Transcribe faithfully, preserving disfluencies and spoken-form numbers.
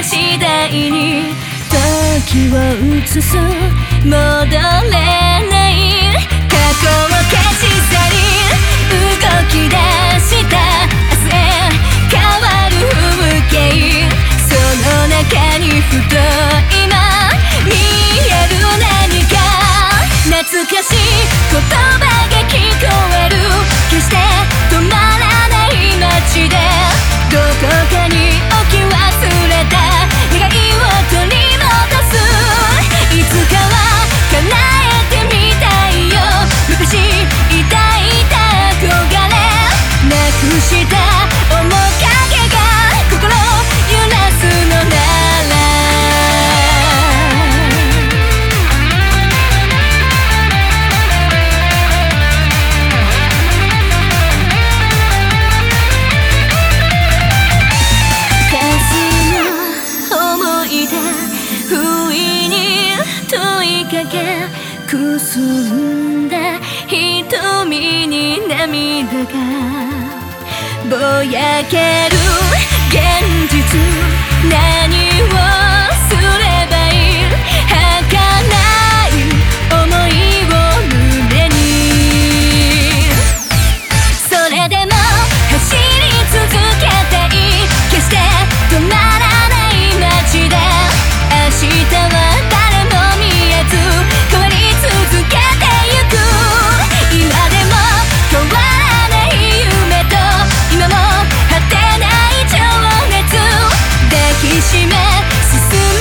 次第に時を移す戻れない過去を消し去り動き出した明日へ変わる風景その中にふと今見える何か懐かしい言葉が聞こえる決して止まらない街でどこかに置き忘れた願いを取り戻すいつかは叶えてみたいよ昔抱いた憧れなくした面影が心揺らすのならくすんだ瞳に涙がぼやける現実何をすればいい儚い想いを胸にそれでも走り続けたい決して止まらない街で明日は誰も見えず変わり続けてゆく今でも変わらない夢と今も果てない情熱抱きしめ進む